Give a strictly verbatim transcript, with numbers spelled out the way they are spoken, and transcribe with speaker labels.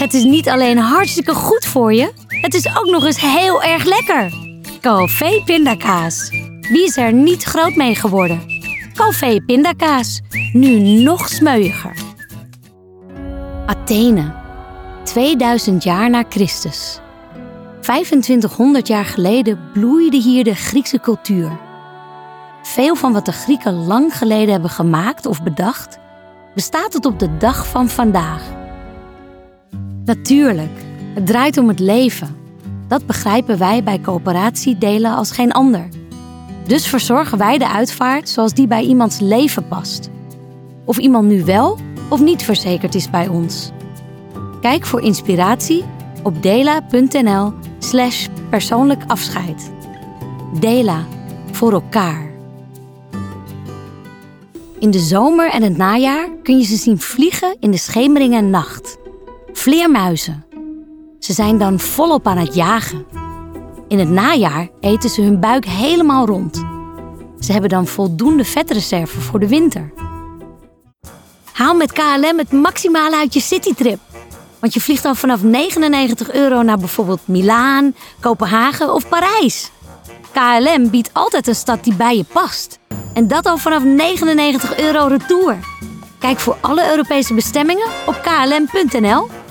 Speaker 1: Het is niet alleen hartstikke goed voor je, het is ook nog eens heel erg lekker. Calvé pindakaas. Wie is er niet groot mee geworden? Calvé pindakaas. Nu nog smeuiger. Athene. tweeduizend jaar na Christus. vijfentwintighonderd jaar geleden bloeide hier de Griekse cultuur. Veel van wat de Grieken lang geleden hebben gemaakt of bedacht, bestaat tot op de dag van vandaag. Natuurlijk, het draait om het leven. Dat begrijpen wij bij Coöperatie Dela als geen ander. Dus verzorgen wij de uitvaart zoals die bij iemands leven past. Of iemand nu wel of niet verzekerd is bij ons. Kijk voor inspiratie op dela.nl slash persoonlijk afscheid. Dela, voor elkaar. In de zomer en het najaar kun je ze zien vliegen in de schemering en nacht. Vleermuizen. Ze zijn dan volop aan het jagen. In het najaar eten ze hun buik helemaal rond. Ze hebben dan voldoende vetreserve voor de winter. Haal met K L M het maximale uit je citytrip. Want je vliegt al vanaf negenennegentig euro naar bijvoorbeeld Milaan, Kopenhagen of Parijs. K L M biedt altijd een stad die bij je past. En dat al vanaf negenennegentig euro retour. Kijk voor alle Europese bestemmingen op k l m punt n l.